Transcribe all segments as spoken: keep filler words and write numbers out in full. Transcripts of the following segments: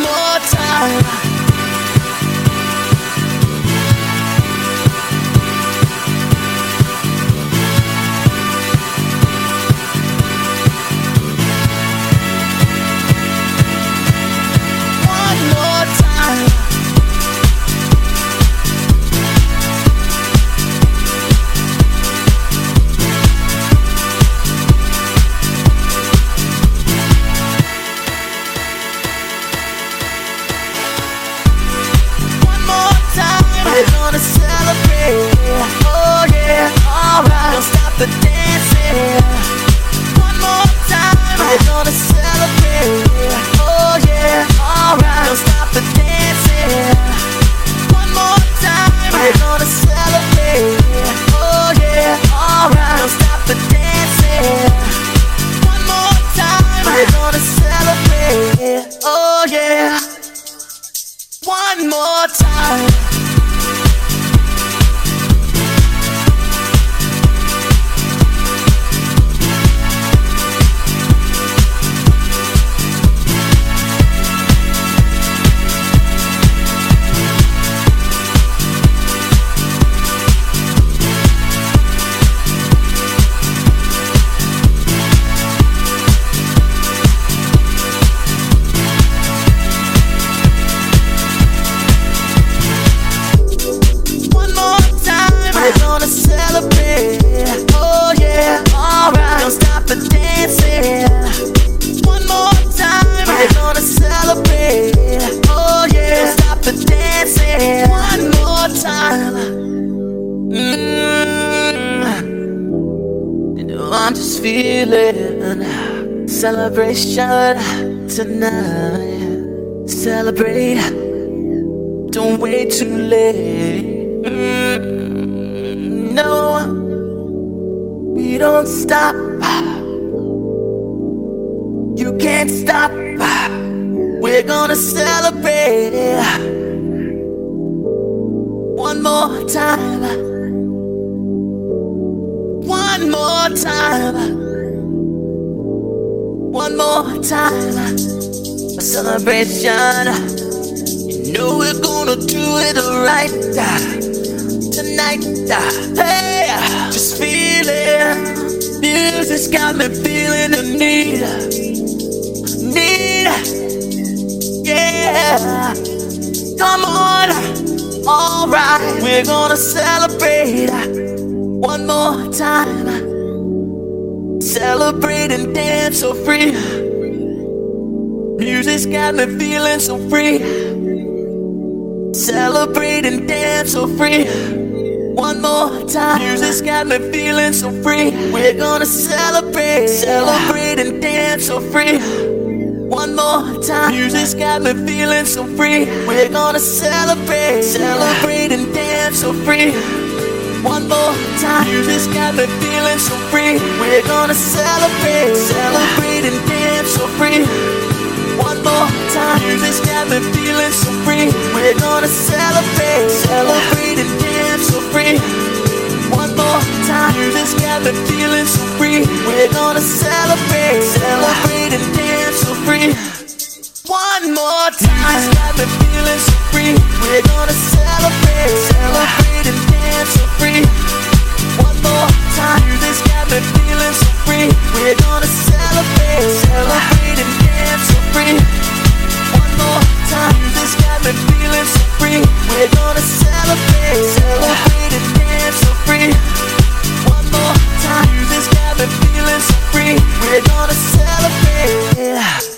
more time. One more time. We're gonna celebrate, oh yeah, alright. Don't stop the dancing. One more time. We're gonna celebrate, oh yeah, alright. Don't stop the dancing. One more time. We're gonna celebrate, oh yeah, alright. Don't stop the dancing. One more time. We're gonna celebrate, oh yeah. One more time. We're gonna celebrate, oh yeah, alright. Don't stop the dancing. One more time. We're gonna celebrate, oh yeah. Don't stop the dancing. One more time. Mm-hmm. You know I'm just feeling celebration tonight. Celebrate, don't wait too late. Mm-hmm. No, we don't stop. You can't stop. We're gonna celebrate one more time. One more time. One more time. A celebration. You know we're gonna do it right tonight. Hey, just feel it. Music's got me feeling the need. Need. Yeah. Come on. Alright. We're gonna celebrate one more time. Celebrate and dance so free. Music's got me feeling so free. Celebrate and dance so free. One more time. Music's got me feeling so free. We're gonna celebrate. Celebrate and dance so free. One more time. Music's got me feeling so free. We're gonna celebrate. Celebrate and dance so free. One more time. Music's got me feeling so free. We're gonna celebrate. Celebrate and dance so free. One more time. Music's got me feeling so free. We're gonna celebrate. Celebrate and dance so free. One more time. Music's got me feeling so free. We're gonna celebrate. Celebrate and dance so free. One more time. Music's got me feeling so free. We're gonna celebrate. Celebrate and dance so free. One more time. Music's got me feeling so free. We're gonna celebrate. Celebrate and dance so free. One more time. Music's got me feeling so free. We're gonna celebrate. Celebrate and dance so free. One more time. Music's got me feeling so free. We're gonna celebrate.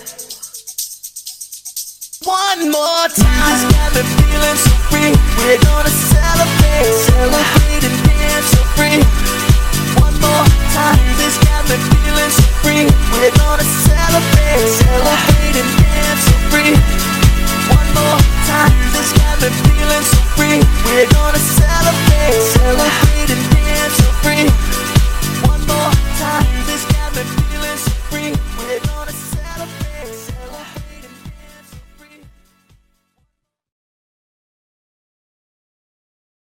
One more time. Music's got me feeling so free. We're gonna celebrate. Celebrate and dance so free. One more time. Music's got me feeling so free. We're gonna celebrate. Celebrate and dance so free. One more time. Music's got me feeling so free. We're